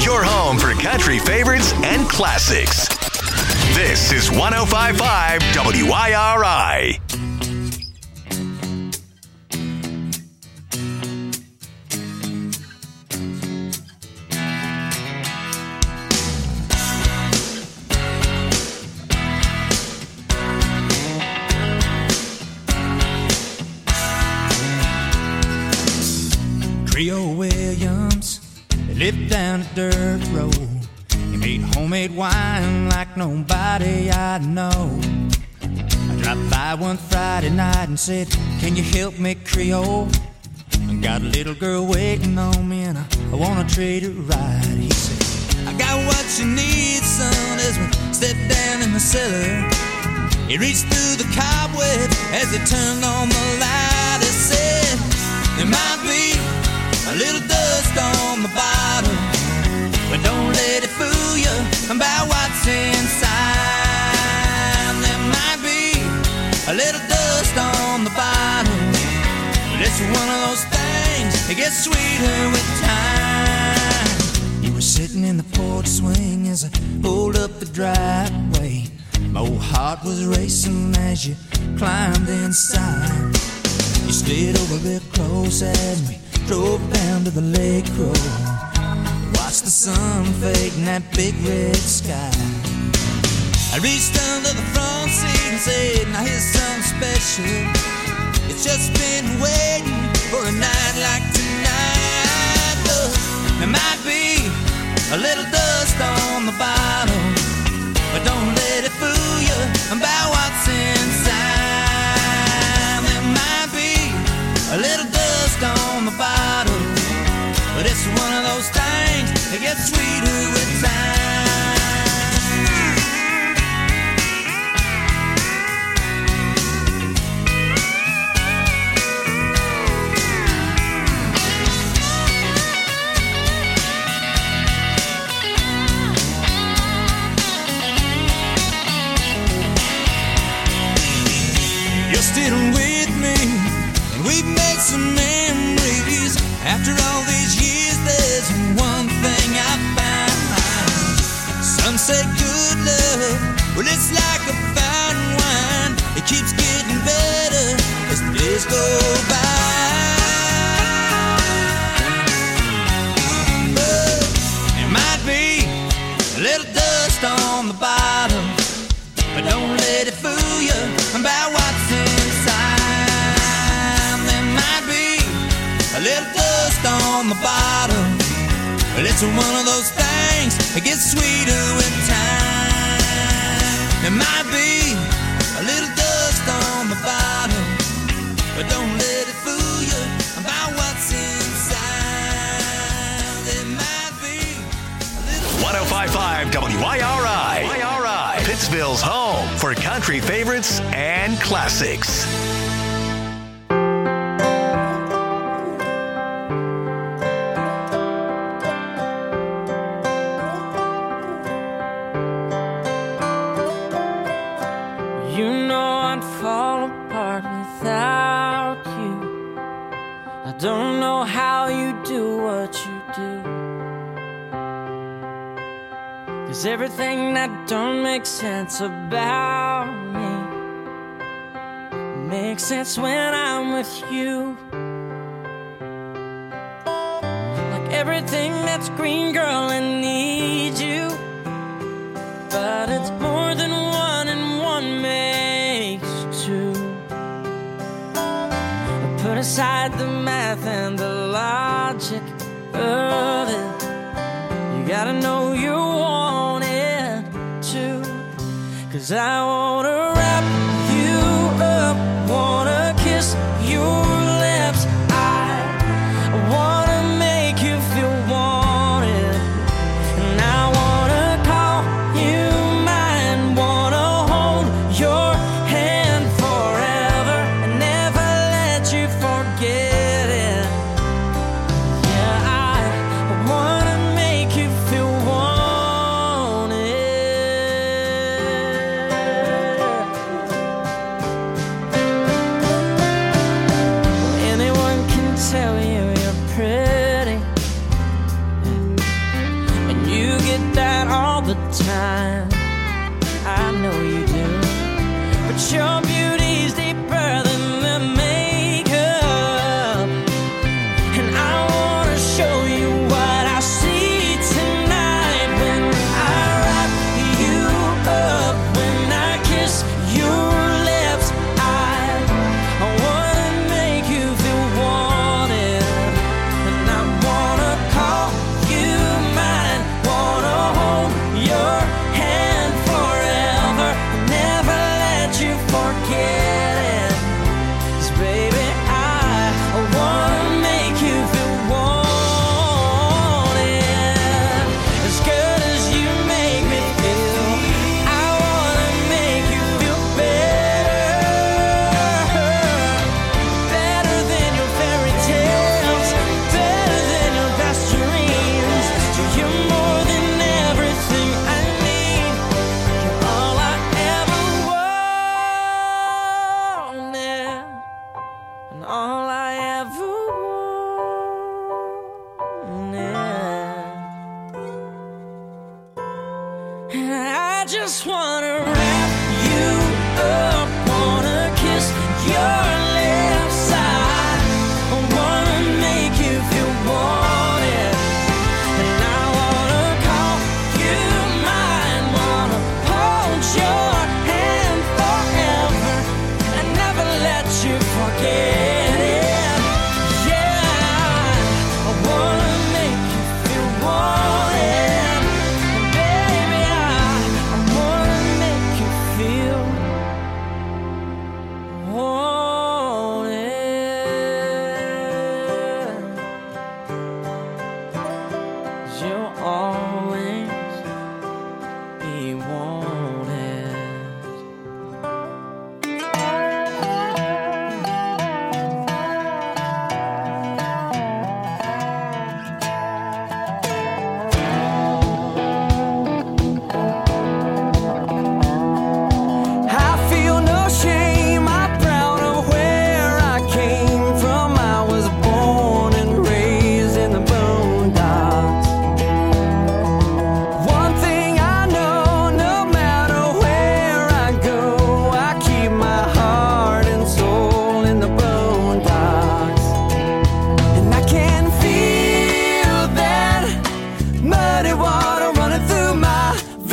your home for country favorites and classics. This is 105.5 WIRI. Creole Williams, they lived down a dirt road. He made homemade wine like nobody I know. I dropped by one Friday night and said, can you help me, Creole? I got a little girl waiting on me and I wanna treat her right. He said, I got what you need, son, as we stepped down in the cellar. He reached through the cobweb as he turned on the light. He said, there might be a little dust on the bottom, but don't let it fool you about what's inside. There might be a little dust on the bottom, but it's one of those things that gets sweeter with time. You were sitting in the porch swing as I pulled up the driveway. My old heart was racing as you climbed inside. You slid over real close as we drove down to the lake road. Watched the sun fade in that big red sky. I reached under the front seat and said, now here's something special. It's just been waiting for a night like tonight. Look, there might be a little dust on the bottom, but don't let it fool you about what's inside. There might be a little dust on the bottom, but it's one of those things that gets sweeter with time. You're still with me, and we've made some memories. After all these years, there's one thing I found. Some say good love, well, it's like a fine wine. It keeps getting better as the days go by. But there might be a little dust on the bottom, but don't let it fool you about what's inside. There might be a little dust on the bottom, but it's one of those things that gets sweeter with time. There might be a little dust on the bottom, but don't let it fool you about what's inside. There might be a little 105.5 WIRI. Pittsville's home for country favorites and classics. Don't know how you do what you do. There's everything that don't make sense about me makes sense when I'm with you. Like everything that's green, girl, I need you. But it's more than one and one makes two. Put aside the math and the logic of it. You gotta know you want it too. 'Cause I wanna wrap you up, wanna kiss your lips. I wanna make you feel wanted, and I wanna call you mine, wanna hold your hand forever and never let you forget it. Yeah, I wanna make you feel wanted. get that all the time. I know you do. But your beauty's deeper than the makeup. And I wanna show you what I see tonight when I wrap you up, when I kiss your lips. I wanna make you feel wanted, and I wanna call you mine, wanna hold your hand forever, never let you forget it. 'Cause baby, I wanna make you feel wanted, as good as you make me feel. I wanna make you feel better, better than your fairy tales, better than your best dreams. You're more than everything I need. You're all I ever wanted, and all I ever wanted. And I just wanna wrap you up, wanna kiss your lips. I wanna make you feel wanted, and I wanna call you mine, wanna hold your hand forever, and never let you forget it. Yeah, I wanna make you feel wanted, and baby, I wanna make you feel wanted. 'Cause you'll always be wanted. I feel no shame, I'm proud of where I came from. I was born and raised in the boondocks. One thing I know, no matter where I go, I keep my heart and soul in the boondocks. And I can feel that muddy water running through my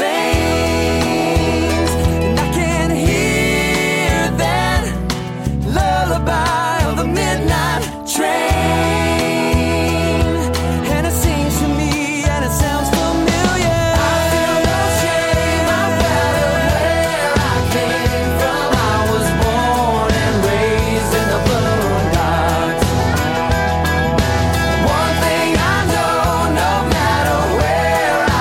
veins, and I can hear that lullaby of the midnight train, and it sings to me and it sounds familiar. I feel no shame, I'm proud of where I came from. I was born and raised in the boondocks. One thing I know, no matter where I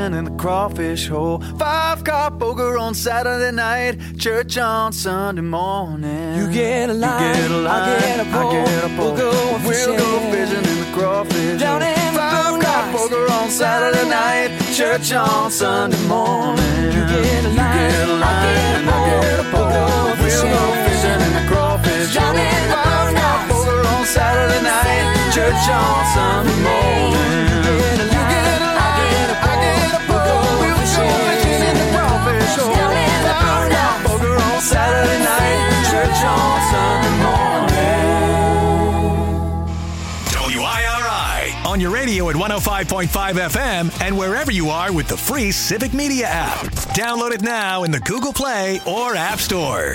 fishing in the crawfish hole. 5-car poker on Saturday night, church on Sunday morning. You get a line, I get a pole, we'll go fishing in the crawfish down in 5-car poker on Saturday night, church on Sunday morning. You get a line, I get a pole, we'll go fishing in the crawfish down in 5-car poker on Saturday night, church on Sunday morning. Saturday night, church on Sunday morning. WIRI on your radio at 105.5 FM and wherever you are with the free Civic Media app. Download it now in the Google Play or App Store.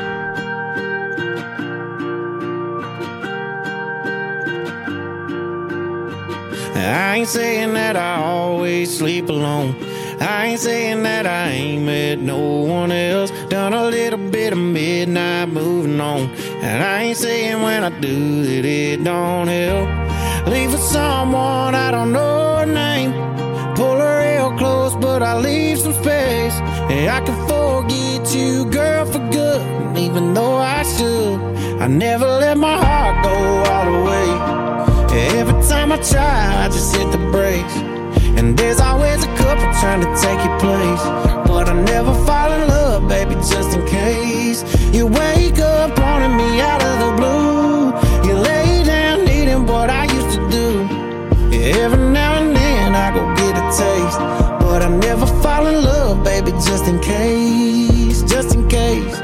I ain't saying that I always sleep alone. I ain't saying that I ain't met no one else. Done a little bit of midnight moving on. And I ain't saying when I do that it don't help. Leave for someone I don't know her name. Pull her real close but I leave some space. And I can forget you, girl, for good. And even though I should, I never let my heart go all the way. Every time I try, I just hit the brakes. And there's always a couple trying to take your place. But I never fall in love, baby, just in case. You wake up wanting me out of the blue. You lay down needing what I used to do. Every now and then I go get a taste. But I never fall in love, baby, just in case. Just in case.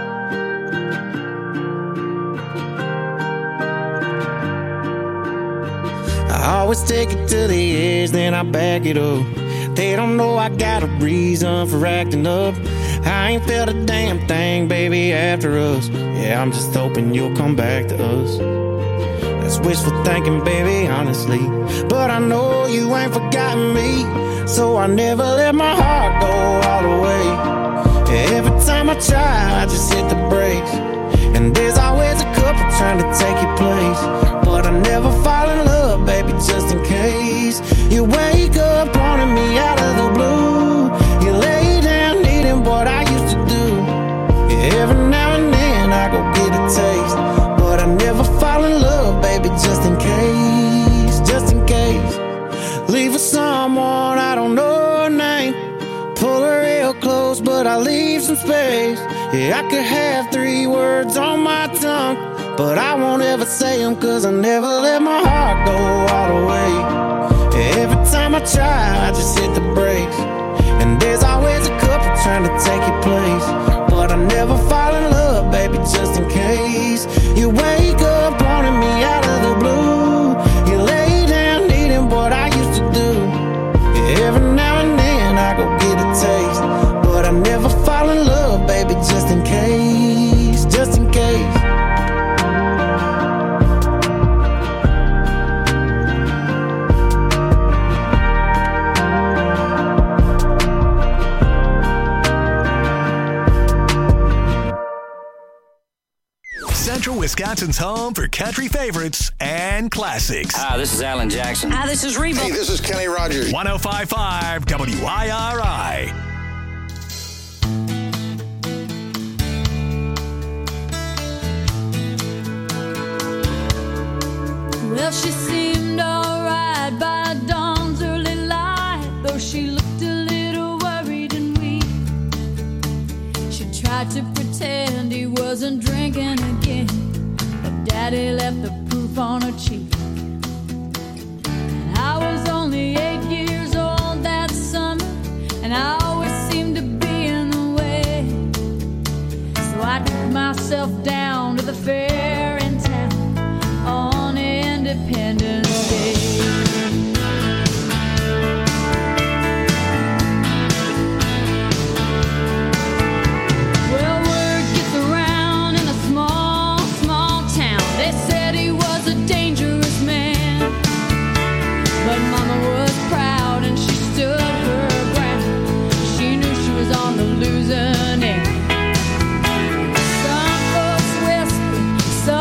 I always take it to the edge, then I back it up. They don't know I got a reason for acting up. I ain't felt a damn thing, baby, after us. Yeah, I'm just hoping you'll come back to us. That's wishful thinking, baby, honestly. But I know you ain't forgotten me. So I never let my heart go all the way. Every time I try, I just hit the brakes. And there's always a couple trying to take your place. But I never fall in love, baby, just in case. You wake up wanting me out of the blue. You lay down needing what I used to do. Every now and then I go get a taste. But I never fall in love, baby, just in case. Just in case. Leave for someone I don't know her name. Pull her real close, but I leave some space. Yeah, I could have 3 words on my tongue, but I won't ever say them, cause I never let my heart go all the way. Every time I try, I just hit the brakes. And there's always a couple trying to take your place. But I never fall in love, baby, just in case. You wake up wanting me out of the blue. You lay down needing what I used to do. Every now and then I go get a taste. But I never fall in love, baby, just in case. Just in case. Central Wisconsin's home for country favorites and classics. Hi, this is Alan Jackson. Hi, this is Reba. Hey, this is Kenny Rogers. 105.5 WIRI. Well, she seemed alright by dawn's early light, though she looked a little worried and weak. She tried to pretend he wasn't drinking again, but Daddy left the proof on her cheek. And I was only 8 years old that summer, and I always seemed to be in the way. So I took myself down to the fair in town on Independence Day. Well, word gets around in a small, small town. They said he was a dangerous man, but Mama was proud and she stood her ground. She knew she was on the losing end. Some folks whispered,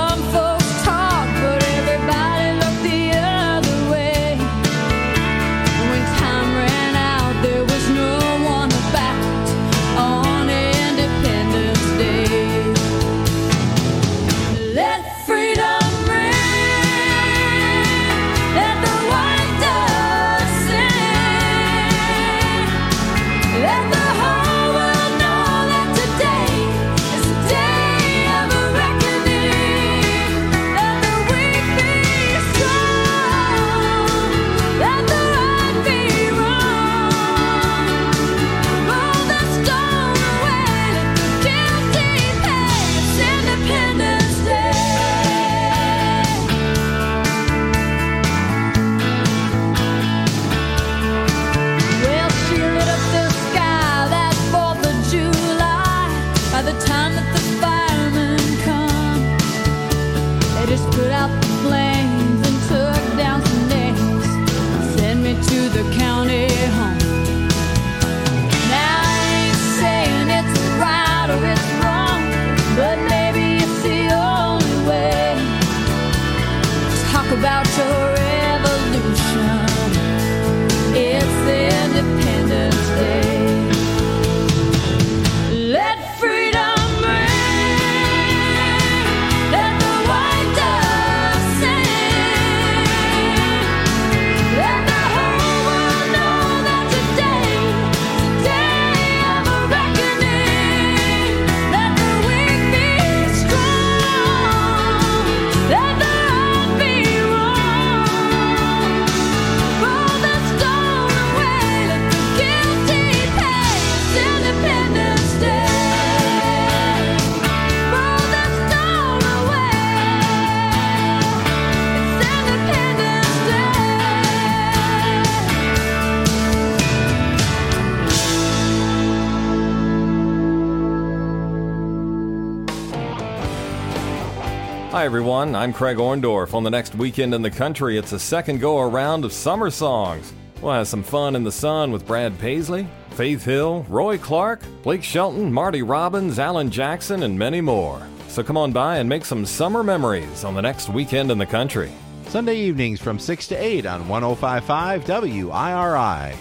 Hi everyone, I'm Craig Orndorff. On the next Weekend in the Country, it's a second go-around of summer songs. We'll have some fun in the sun with Brad Paisley, Faith Hill, Roy Clark, Blake Shelton, Marty Robbins, Alan Jackson, and many more. So come on by and make some summer memories on the next Weekend in the Country. Sunday evenings from 6 to 8 on 105.5 WIRI.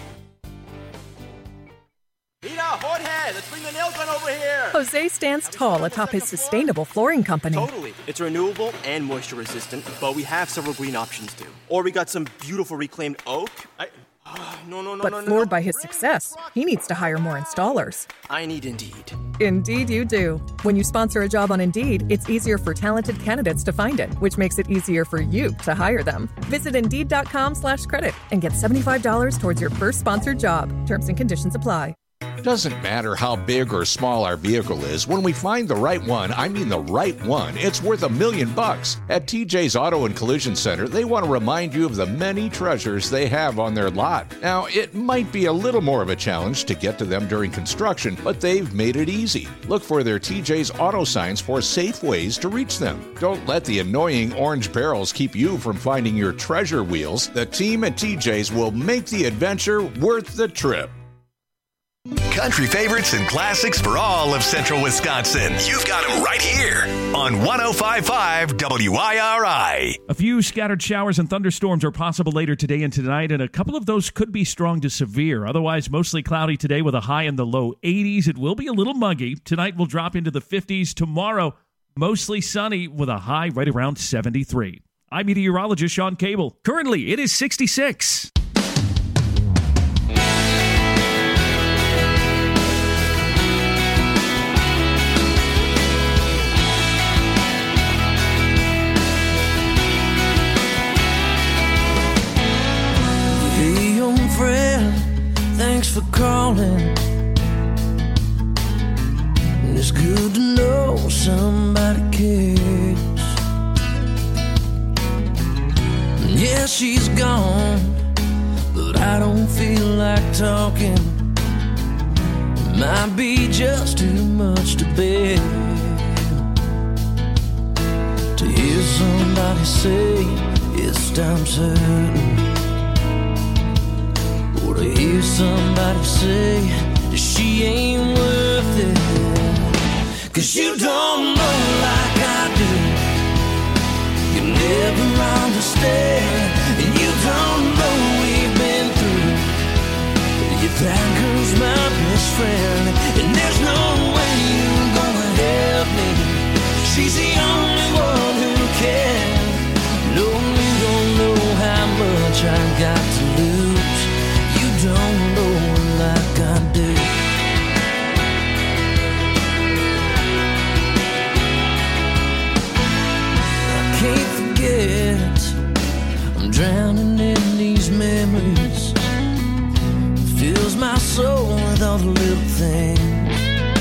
Peter, Hothead, let's bring the nail gun over here. Jose stands tall atop his sustainable flooring company. Totally. It's renewable and moisture resistant, but we have several green options too. Or we got some beautiful reclaimed oak. But floored by his success, he needs to hire more installers. I need Indeed. Indeed you do. When you sponsor a job on Indeed, it's easier for talented candidates to find it, which makes it easier for you to hire them. Visit Indeed.com/credit and get $75 towards your first sponsored job. Terms and conditions apply. Doesn't matter how big or small our vehicle is, when we find the right one, I mean the right one, it's worth $1 million. At TJ's Auto and Collision Center, they want to remind you of the many treasures they have on their lot. Now, it might be a little more of a challenge to get to them during construction, but they've made it easy. Look for their TJ's Auto signs for safe ways to reach them. Don't let the annoying orange barrels keep you from finding your treasure wheels. The team at TJ's will make the adventure worth the trip. Country favorites and classics for all of Central Wisconsin. You've got them right here on 105.5 WIRI. A few scattered showers and thunderstorms are possible later today and tonight, and a couple of those could be strong to severe. Otherwise, mostly cloudy today with a high in the low 80s. It will be a little muggy. Tonight will drop into the 50s. Tomorrow, mostly sunny with a high right around 73. I'm meteorologist Sean Cable. Currently, it is 66. Thanks for calling. It's good to know somebody cares. Yeah, she's gone, but I don't feel like talking. It might be just too much to bear. To hear somebody say it's time certain. Or to hear somebody say that she ain't worth it. 'Cause you don't know like I do. You never understand. And you don't know we've been through. If that girl's my best friend, and there's no way you're gonna help me. She's the only one who can. No, you don't know how much I got to lose. Don't know like I do. I can't forget. I'm drowning in these memories. It fills my soul with all the little things.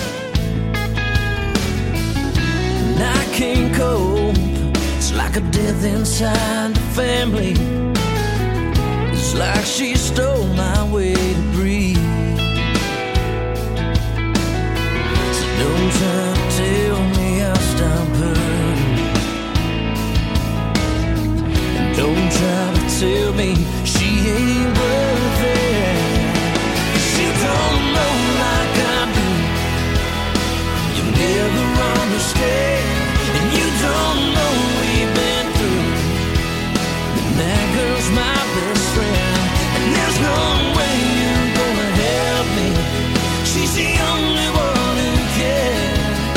And I can't cope. It's like a death inside the family. It's like she stole my way to breathe. So don't try to tell me I'll stop hurting. And don't try to tell me she ain't worth it. 'Cause you don't know like I do. You never understand. And you don't know we've been through. And that girl's my best friend. There's no way you're gonna help me. She's the only one who can.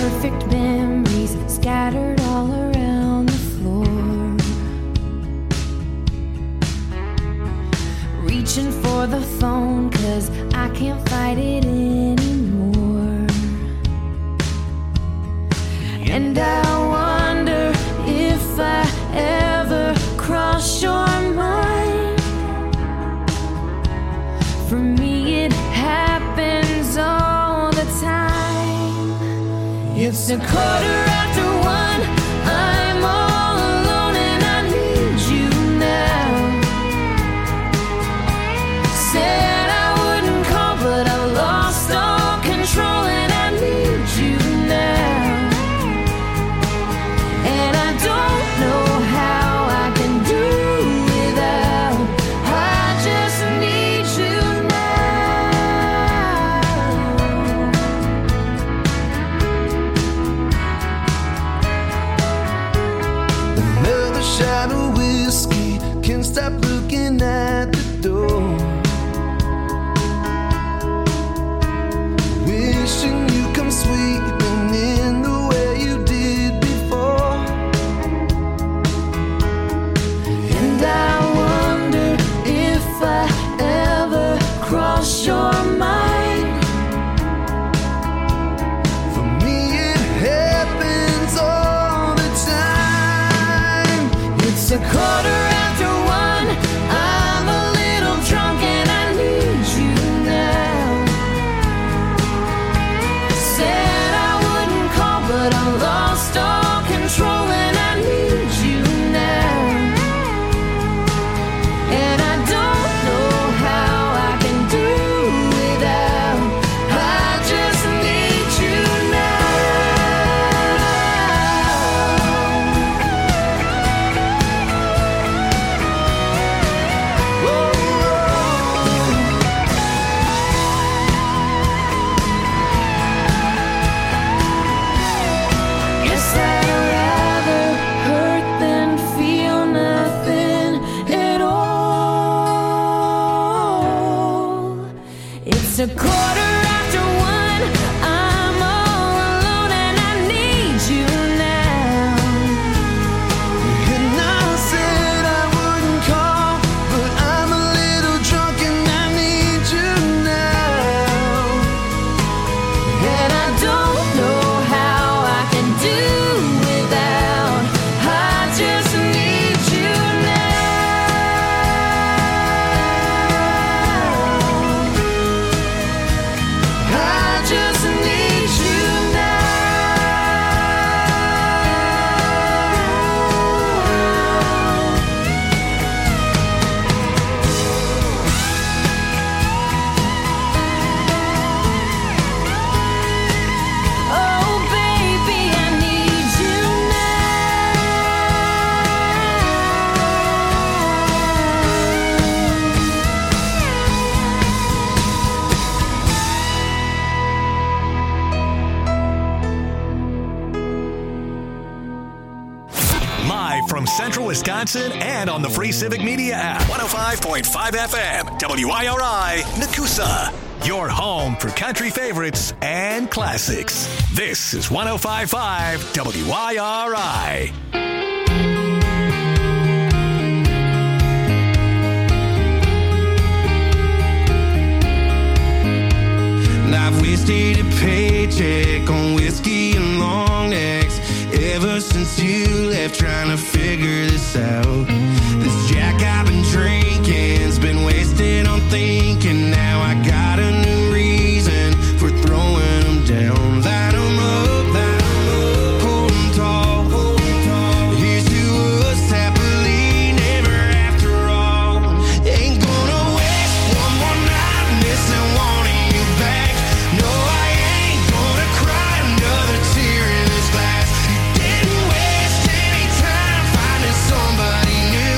imperfect memories scattered all around the floor. Reaching for the phone 'cause I can't fight it anymore. And I wonder if I ever cross your mind. For me it happens all the time. It's 1:15. I'm all alone and I need you now. Said I wouldn't call, but I lost all control and I need you now. And I don't know how I can do without. I just need you Another shot of whiskey, can't stop looking at the door. Wishing you come sweeping in the way you did before. And I wonder if I ever cross your mind. For me it happens all the time. It's 1:15. I'm a little drunk and I need you now. Said I wouldn't call, but I lost all control and I need you now. And I don't know how I can do without. I just need you Guess I'd rather hurt than feel nothing at all. It's 1:15. I'm all alone and I need you now. And I said I wouldn't call, but I'm a little drunk and I need you now. And I don't know how I can do without. I just need you now. I just need you now. Oh baby, I need you Live from Central Wisconsin and on the free Civic Media app. 105.5 FM, WIRI, Nakusa. Your home for country favorites and classics. This is 105.5 WIRI. And I've wasted a paycheck on whiskey and long necks ever since you left, trying to figure this out. This Jack I've been drinking's been wasted on thinking. Now I got a new reason for throwing them down. Light them up, hold them tall. Here's to us happily never after all. Ain't gonna waste one more night missing wanting you back. No, I ain't gonna cry another tear in this glass. Didn't waste any time finding somebody new.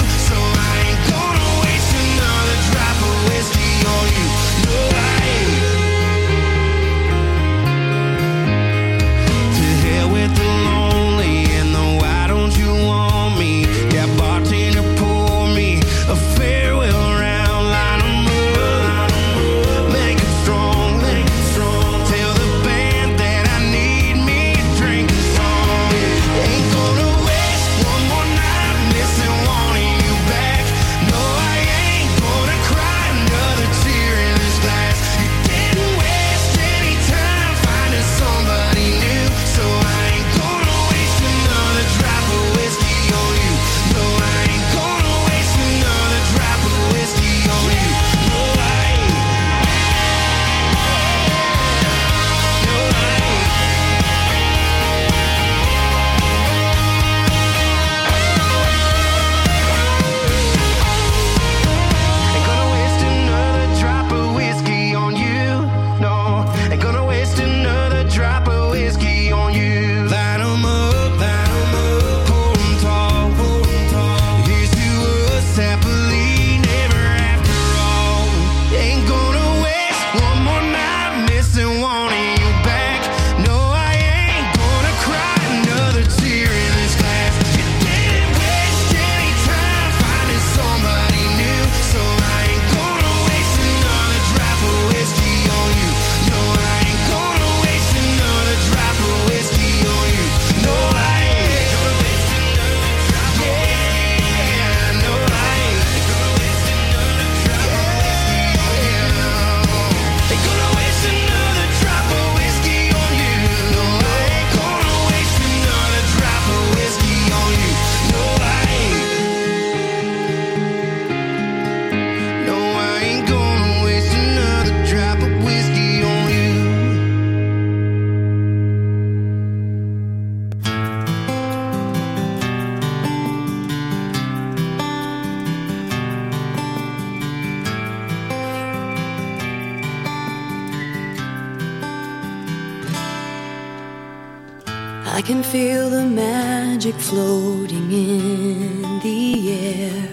I can feel the magic floating in the air.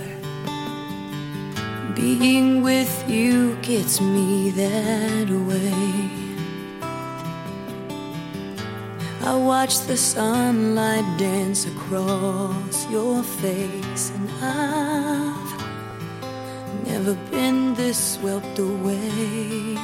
Being with you gets me that way. I watch the sunlight dance across your face, and I've never been this swept away.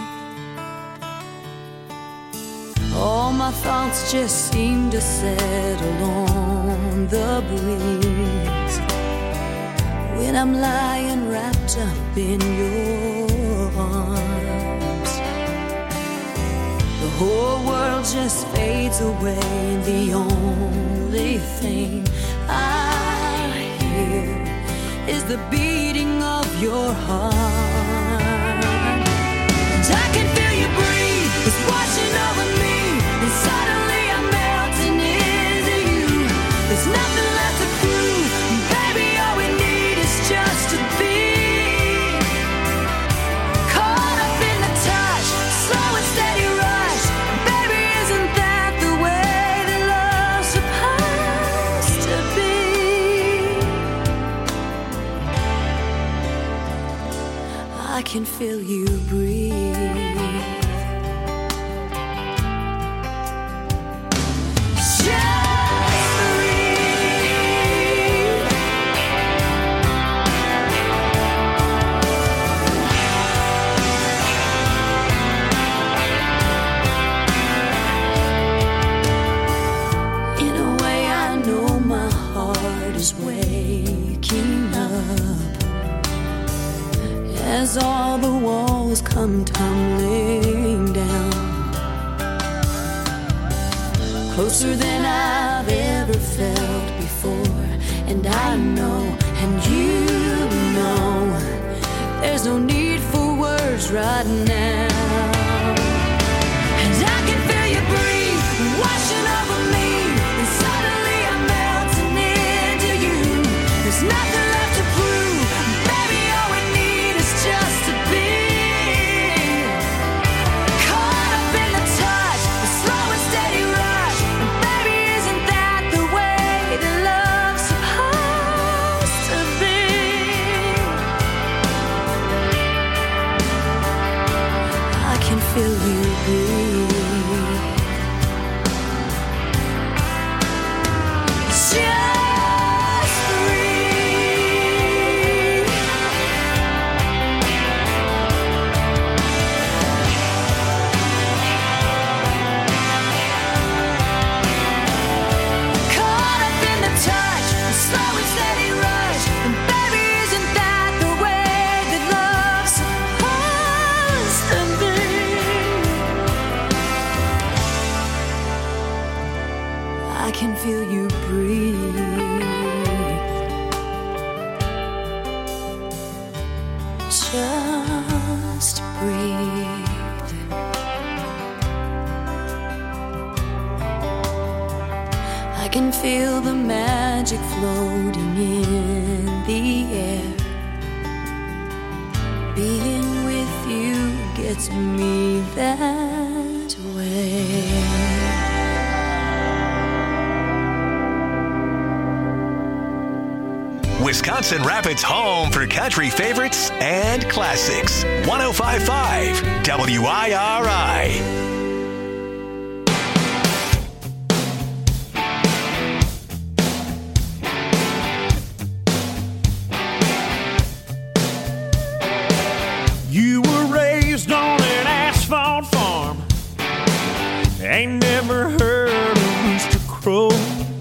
All my thoughts just seem to settle on the breeze when I'm lying wrapped up in your arms. The whole world just fades away, and the only thing I hear is the beating of your heart. And I can feel you breathe, it's washing over me, and suddenly I'm melting into you. There's nothing left to prove, baby, all we need is just to be caught up in the touch, slow and steady rush. Baby, isn't that the way that love's supposed to be? I can feel you breathe. As all the walls come tumbling down, closer than I've ever felt before. And I know, and you know, there's no need for words right now. And I can feel you breathe, washing over me, and suddenly I'm melting into you. There's nothing left to prove, baby, all we need is just to be caught up in the touch, the slow and steady rush. And baby, isn't that the way that love's supposed to be? I can feel you breathe. Just breathe. Caught up in the touch, the slow and steady rush. And baby, isn't that the way that love's supposed to be? I can feel you breathe. Just breathe. I can feel the magic floating in the air. Being with you gets me that way. Wisconsin Rapids' home for country favorites and classics. 105.5 WIRI. You were raised on an asphalt farm. Ain't never heard a rooster crow.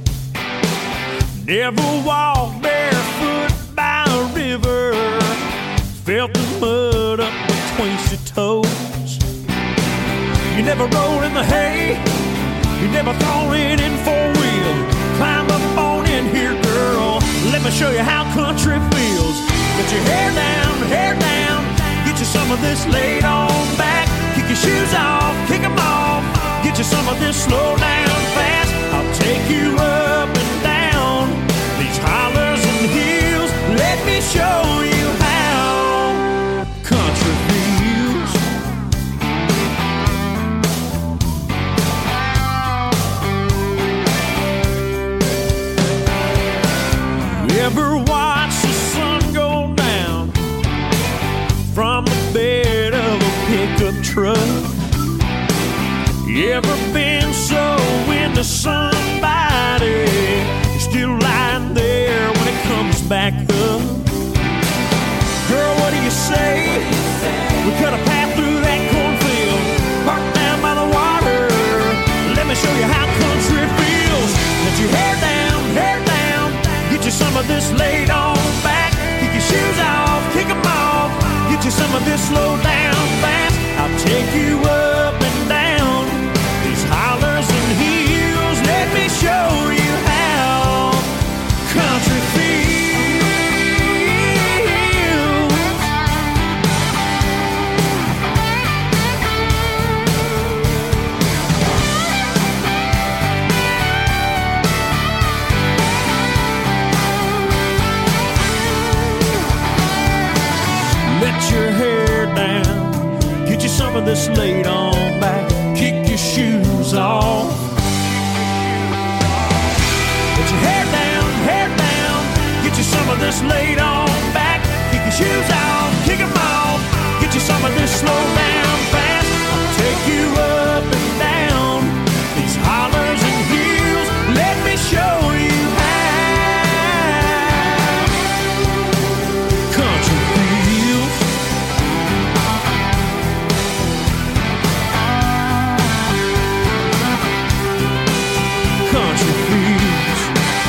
Never walked barefoot by a river. Felt the mud up between your toes. You never rolled in the hay. You never thrown it in four-wheel. Climb up on in here, girl. Let me show you how country feels. Get your hair down. Get you some of this laid on back. Kick your shoes off, kick them off. Get you some of this slow down fast. I'll take you up and down these hollers and hills. Let me show you how country feels. pickup truck. You ever been so into somebody, you're still lying there when it comes back up? Girl, what do you say? We cut a path through that cornfield, parked down by the water. Let me show you how country feels. Let your hair down, get you some of this laid on back. Kick your shoes off, kick them off, get you some of this slow down fast. I'll take you up and down these hollers and hills. Let me show you how country feels. Let your hair down, get you some of this laid on back. Kick your shoes off. Let your hair down, get you some of this laid on back. Kick your shoes off, kick them off, get you some of this slow down fast. I'll take you up and down these hollers and hills. Let me show you how country feels. Country feels.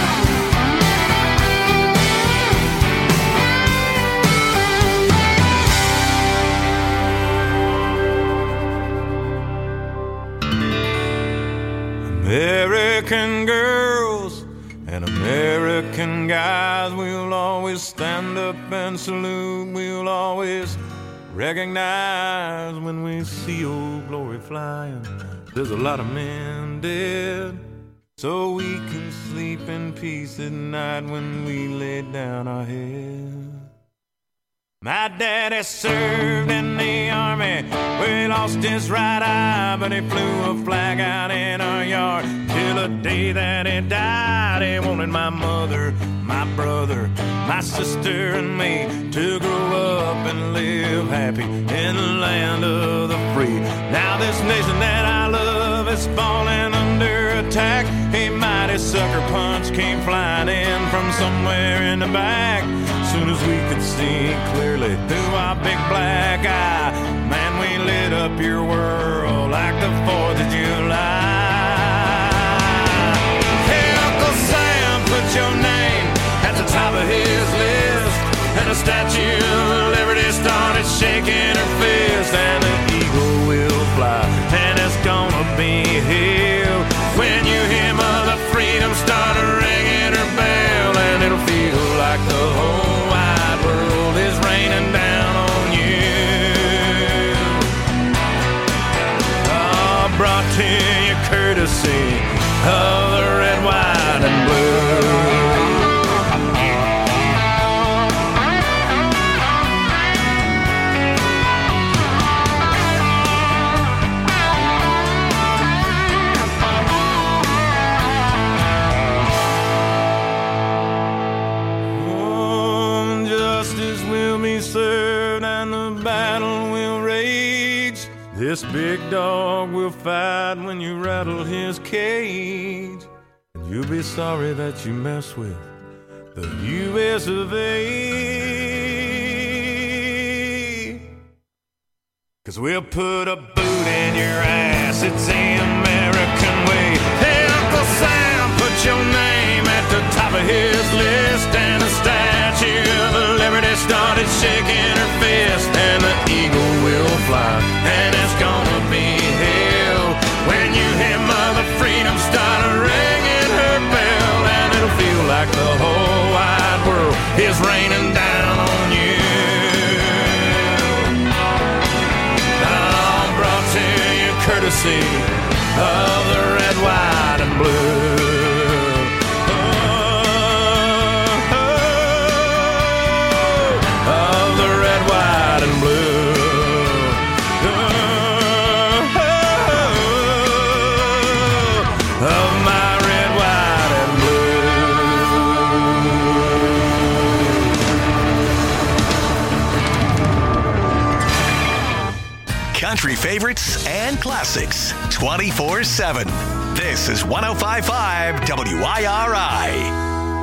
American girls and American guys, we'll always stand up and salute. We'll always recognize when we see old glory flying. There's a lot of men dead, so we can sleep in peace at night when we lay down our head. My daddy served in the army, where he lost his right eye, but he flew a flag out in our yard till the day that he died. He wanted my mother, my brother, my sister and me to grow up and live happy in the land of the free. Now this nation that I love is falling under attack. A mighty sucker punch came flying in from somewhere in the back. Soon as we could see clearly through our big black eye, man, we lit up your world like the 4th of July. Hey, Uncle Sam, put your name at the top of his list, and the Statue of Liberty started shaking her fist, and the eagle will fly, and it's gonna be here when you hear Mother Freedom start ringing her bell, and it'll feel like the whole wide world is raining down on you. Oh, brought to you courtesy of the red, white, and blue. Served and the battle will rage. This big dog will fight when you rattle his cage, and you'll be sorry that you mess with the U.S. of A. 'Cause we'll put a boot in your ass, it's the American way. Hey, Uncle Sam, put your name at the top of his list, and the Statue of Liberty started shaking her fist, and the eagle will fly, and it's gonna be hell when you hear Mother Freedom start ringing her bell, and it'll feel like the whole wide world is raining down on you. All brought to you courtesy of the red, white, and blue. country favorites and classics 24/7. This is 105.5 WIRI.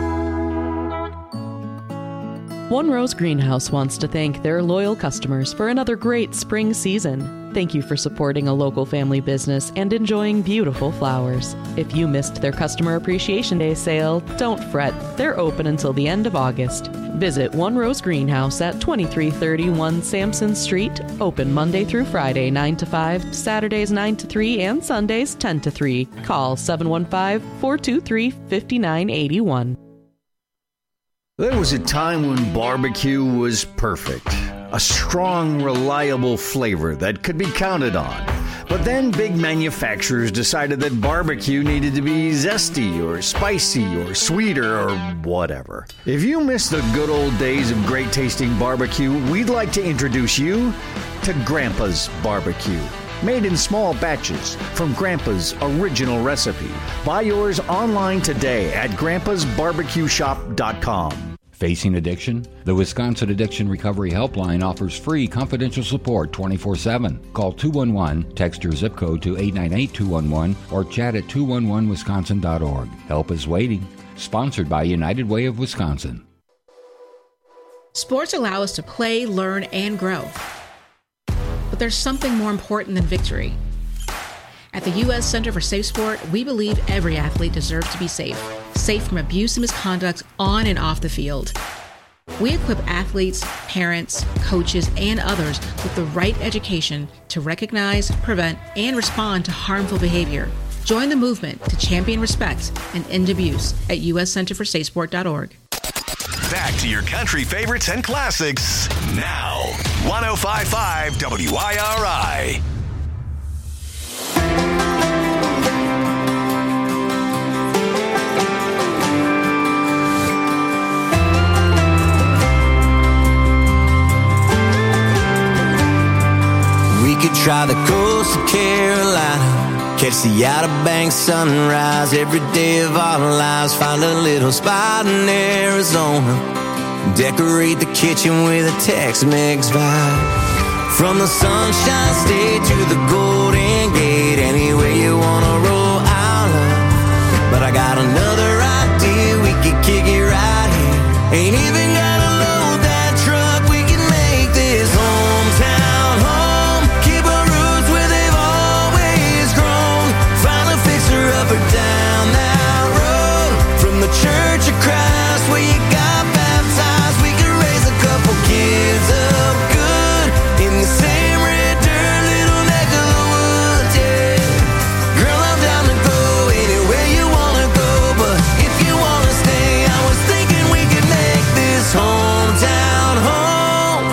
One Rose Greenhouse wants to thank their loyal customers for another great spring season. Thank you for supporting a local family business and enjoying beautiful flowers. If you missed their Customer Appreciation Day sale, don't fret. They're open until the end of August. Visit One Rose Greenhouse at 2331 Sampson Street, open Monday through Friday 9 to 5, Saturdays 9 to 3, and Sundays 10 to 3. Call 715-423-5981. There was a time when barbecue was perfect. A strong, reliable flavor that could be counted on. But then big manufacturers decided that barbecue needed to be zesty or spicy or sweeter or whatever. If you miss the good old days of great tasting barbecue, we'd like to introduce you to Grandpa's Barbecue. Made in small batches from Grandpa's original recipe. Buy yours online today at grandpasbarbecueshop.com. Facing addiction? The Wisconsin Addiction Recovery Helpline offers free confidential support 24/7. Call 211, text your zip code to 898-211, or chat at 211wisconsin.org. Help is waiting. Sponsored by United Way of Wisconsin. Sports allow us to play, learn, and grow. But there's something more important than victory. At the U.S. Center for Safe Sport, we believe every athlete deserves to be safe. Safe from abuse and misconduct on and off the field. We equip athletes, parents, coaches, and others with the right education to recognize, prevent, and respond to harmful behavior. Join the movement to champion respect and end abuse at uscenterforsafesport.org. Back to your country favorites and classics now. 105.5 WIRI. We could try the coast of Carolina, catch the Outer Banks sunrise every day of our lives, find a little spot in Arizona, decorate the kitchen with a Tex-Mex vibe. From the Sunshine State to the Golden Gate, anywhere you wanna roll, I'll love. But I got another idea, we could kick it right here. Ain't even gotta load that truck, we can make this hometown home. Keep our roots where they've always grown. Find a fixer up or down that road. From the Church of Christ where you got baptized, we could raise a couple kids up good in the same red dirt little neck of the woods, yeah. Girl, I'm down to go anywhere you wanna go, but if you wanna stay, I was thinking we could make this hometown home.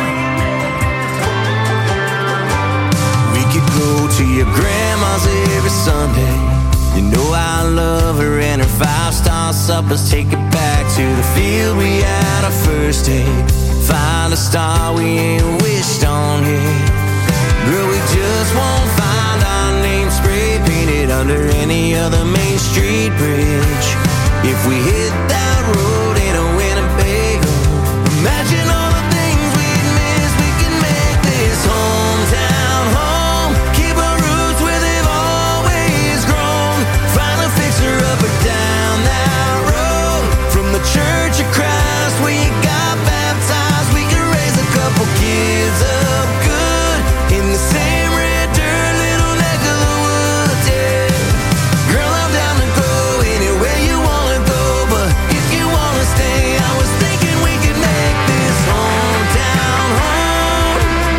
We could go to your grandma's every Sunday. You know I love her and her 5-star suppers. Take it back to the field we had our first date. Find a star we ain't wished on yet. Girl, we just won't find our name spray painted under any other Main Street bridge. If we hit that road in a Winnebago, imagine all the things we'd miss. We can make this hometown home. Keep our roots where they've always grown. Find a fixer up or down that road. From the Church of Christ where you got baptized, we can raise a couple kids up good in the same red dirt little neck of the woods, yeah. Girl, I'm down to go anywhere you wanna go, but if you wanna stay, I was thinking we could make this hometown home.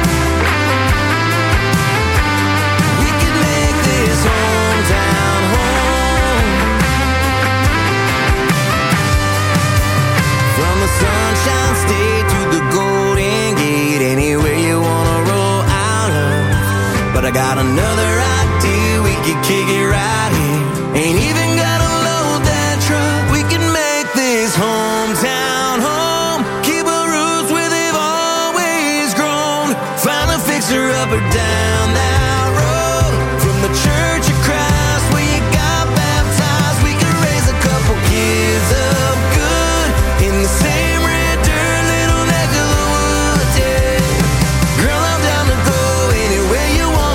We could make this hometown home. From the Sunshine State to the Golden Gate, anywhere you wanna roll, I'll love. But I got another idea, we could kick it right here. Ain't even gotta load that truck, we can make this hometown home. Keep our roots where they've always grown. Find a fixer up or down that road. From the Church of Christ where you got baptized, we can raise a couple kids up good in the same red dirt little neck of the woods, yeah. Girl, I'm down to go anywhere you want.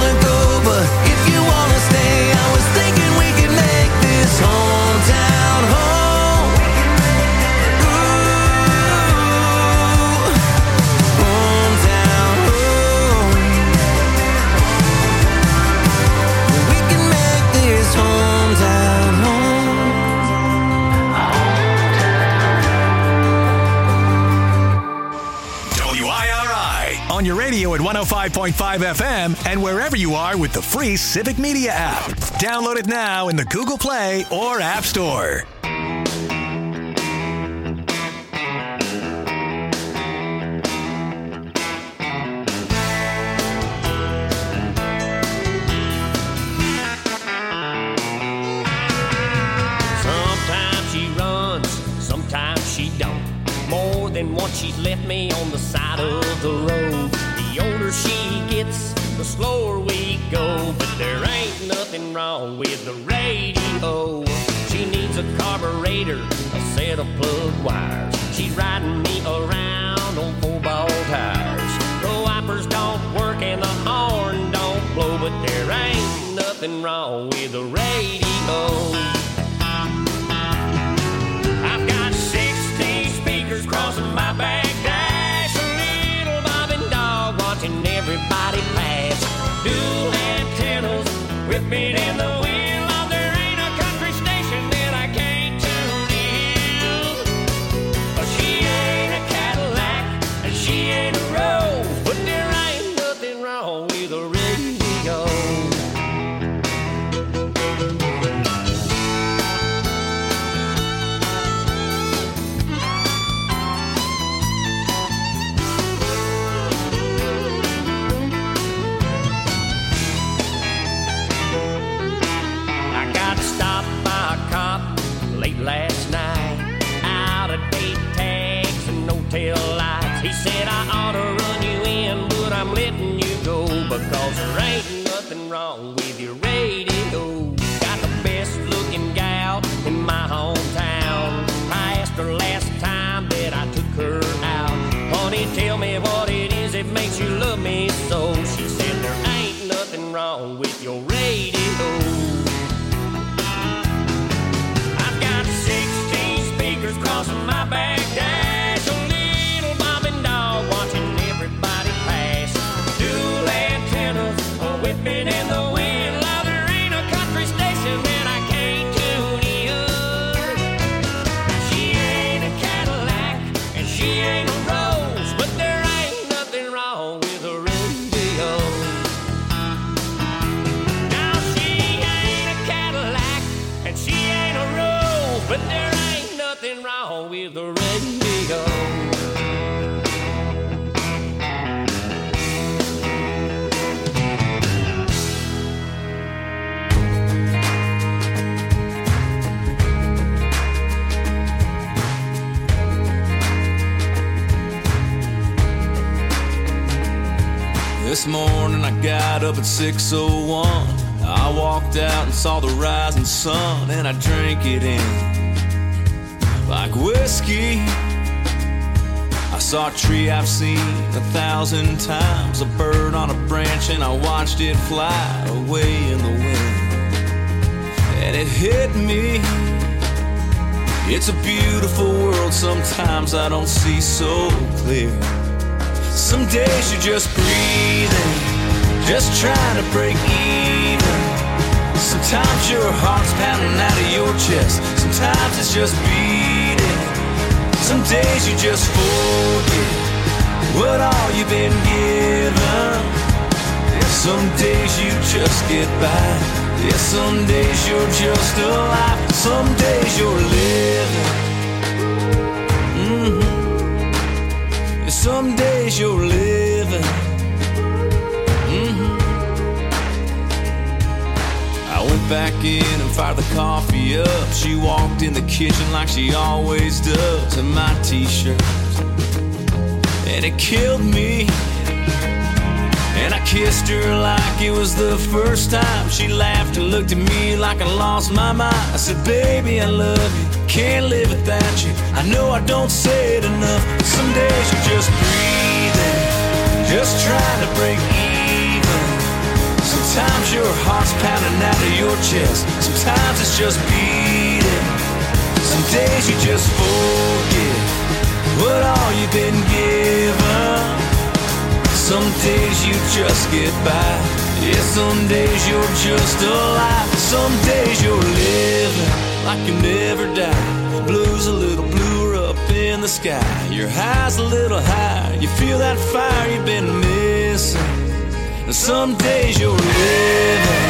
105.5 FM, and wherever you are with the free Civic Media app. Download it now in the Google Play or App Store. Sometimes she runs, sometimes she don't. More than once she's left me on the side of the road. The older she gets, the slower we go. But there ain't nothing wrong with the radio. She needs a carburetor, a set of plug wires. She's riding me around on 4-ball tires. The wipers don't work and the horn don't blow. But there ain't nothing wrong with the radio. I've got 60 speakers crossing my back dash. A little bobbing dog watching everybody pass. Dual antennas whipping in the wind. Oh, there ain't a country station that I can't tune in. Oh, she ain't a Cadillac and she ain't a Rose, but there ain't nothing wrong with a radio. Last night, out of date tags and no tail lights. He said I ought to run you in, but I'm letting you go because there ain't nothing wrong with your radio. Got the best looking gal in my hometown. I asked her last time that I took her out. Honey, tell me what it is that makes you love me so. She said there ain't nothing wrong with your radio. Crossing my back dash, a little bobbing dog watching everybody pass. Dual antennas whipping in the wind. Now there ain't a country station that I can't tune in. She ain't a Cadillac and she ain't a Rose, but there ain't nothing wrong with a radio. Now she ain't a Cadillac and she ain't a Rose, but there ain't nothing wrong with the radio. This morning I got up at 6:01. I walked out and saw the rising sun, and I drank it in like whiskey. I saw a tree I've seen 1,000 times, a bird on a branch, and I watched it fly away in the wind. And it hit me, it's a beautiful world, sometimes I don't see so clear. Some days you're just breathing, just trying to break even. Sometimes your heart's pounding out of your chest, sometimes it's just beating. Some days you just forget what all you've been given. Some days you just get by. Yeah, some days you're just alive. Some days you're living. Yeah, some days you're living. I went back in and fired the coffee up. She walked in the kitchen like she always does, in my t-shirt, and it killed me. And I kissed her like it was the first time. She laughed and looked at me like I lost my mind. I said, baby, I love you, can't live without you. I know I don't say it enough, but some days you're just breathing, just trying to break even. Sometimes your heart's pounding out of your chest, sometimes it's just beating. Some days you just forget what all you've been given. Some days you just get by. Yeah, some days you're just alive. Some days you're living like you never die. Blue's a little bluer up in the sky. Your high's a little higher. You feel that fire you've been missing. missing. Some days you're living.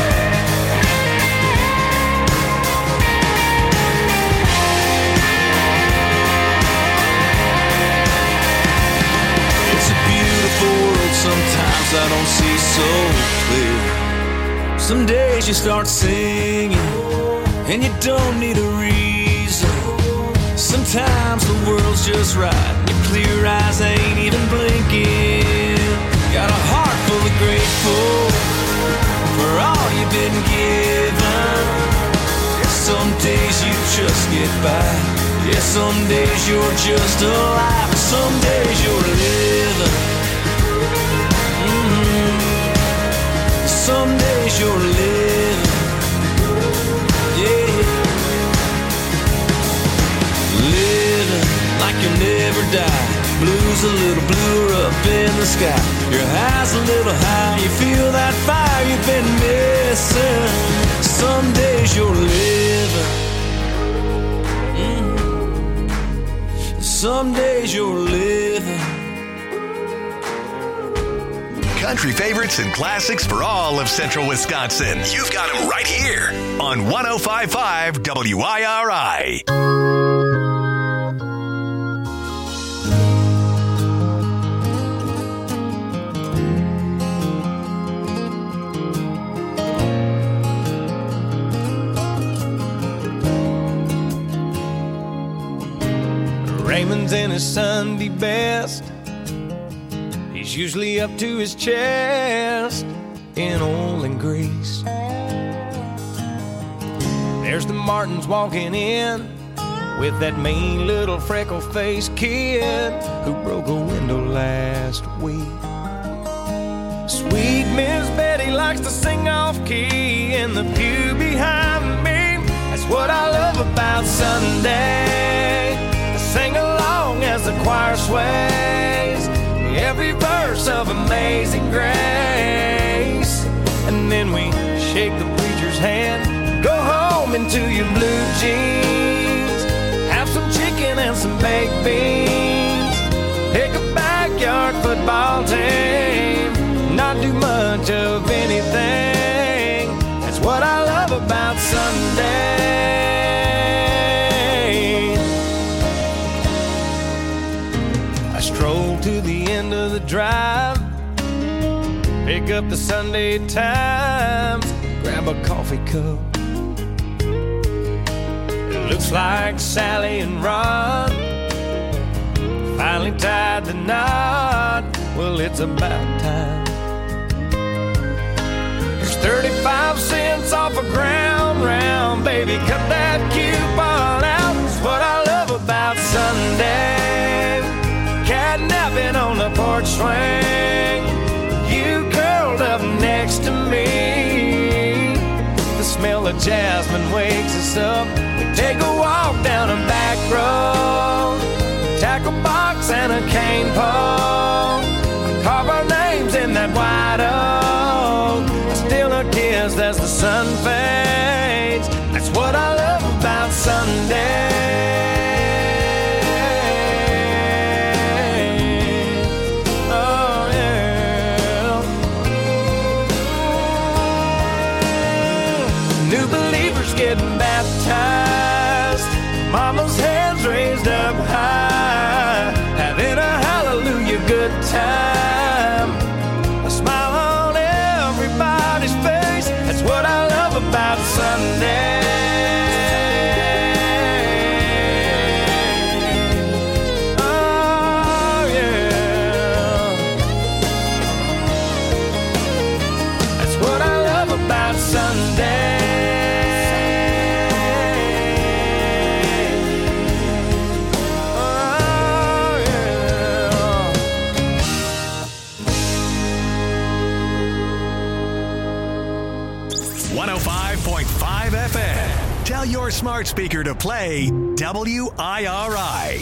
It's a beautiful world, sometimes I don't see so clear. Some days you start singing and you don't need a reason. Sometimes the world's just right, your clear eyes ain't even blinking. Got a heart full of grateful for all you've been given. Some days you just get by. Yeah, some days you're just alive. Some days you're living. Some days you're living. Yeah. Living like you'll never die. Blue's a little bluer up in the sky. Your high's a little high. You feel that fire you've been missing. Some days you're living. Some days you're living. Country favorites and classics for all of Central Wisconsin. You've got them right here on 105.5 WIRI. Raymond's in his Sunday best. He's usually up to his chest in oil and grease. There's the Martins walking in with that mean little freckle-faced kid who broke a window last week. Sweet Miss Betty likes to sing off-key in the pew behind me. That's what I love about Sunday. I sing along as the choir sways every verse of Amazing Grace. And then we shake the preacher's hand, go home into your blue jeans, have some chicken and some baked beans, pick a backyard football team, not do much of anything. That's what I love about Sunday. I stroll to the end of the drive, pick up the Sunday Times, grab a coffee cup. It looks like Sally and Ron finally tied the knot. Well, it's about time. There's 35 cents off a ground round, baby, cut that coupon out. It's what I love about Sunday. Catnapping on the porch swing, you curled up next to me. The smell of jasmine wakes us up. We take a walk down a back road, tackle box and a cane pole, carve our names in that white oak, still a kiss as the sun fades. That's what I love about Sunday. Getting baptized, mama's hands raised up high, having a hallelujah good time, a smile on everybody's face. That's what I love about Sunday. Oh yeah, that's what I love about Sunday. 105.5 FM. Tell your smart speaker to play WIRI.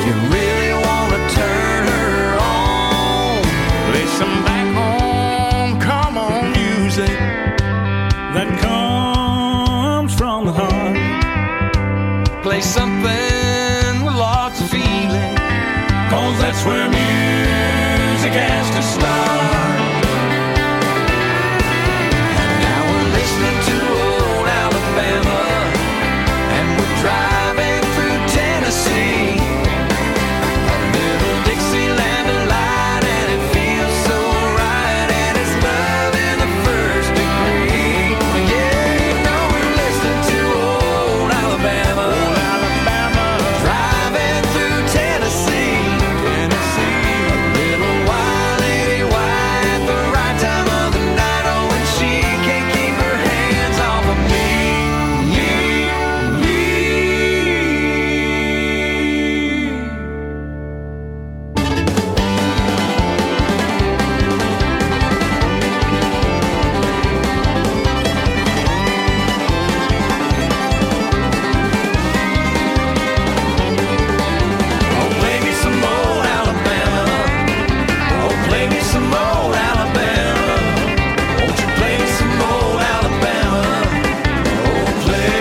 you really wanna turn her on, play some back home, come on music that comes from the heart. Play something with lots of feeling, 'cause that's where music has to start. And now we're listening to old Alabama, and we're driving through Tennessee. A little Dixieland delight, and it feels so right, and it's love in the first degree. Yeah, you know we're listening to old Alabama, driving through Tennessee. A little wild lady white at the right time of the night, oh, and she can't keep her hands off of me. Oh, play me some old Alabama. Oh, play me some old Alabama. Won't you play me some old Alabama? Oh, play.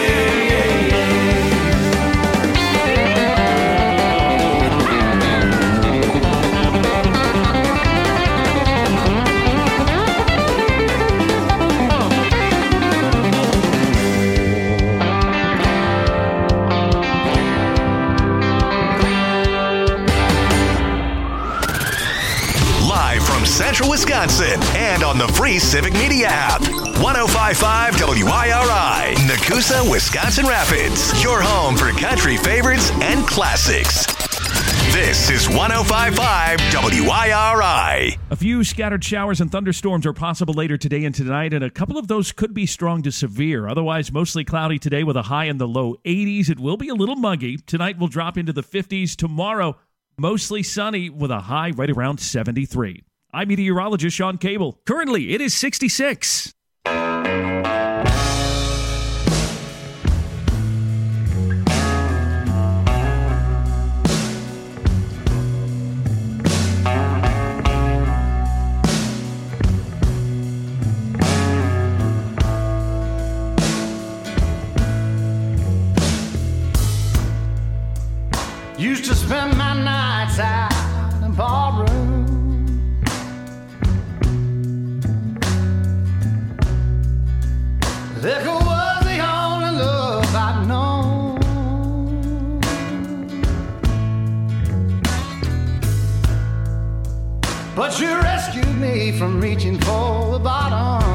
Live from Central Wisconsin and on the free Civic Media app. 105.5 WIRI, Nakusa, Wisconsin Rapids. Your home for country favorites and classics. This is 105.5 WIRI. A few scattered showers and thunderstorms are possible later today and tonight, and a couple of those could be strong to severe. Otherwise, mostly cloudy today with a high in the low 80s. It will be a little muggy. Tonight will drop into the 50s. Tomorrow, mostly sunny with a high right around 73. I'm meteorologist Sean Cable. Currently, it is 66. Used to spend my nights out in barroom. Liquor was the only love I'd known. But you rescued me from reaching for the bottom.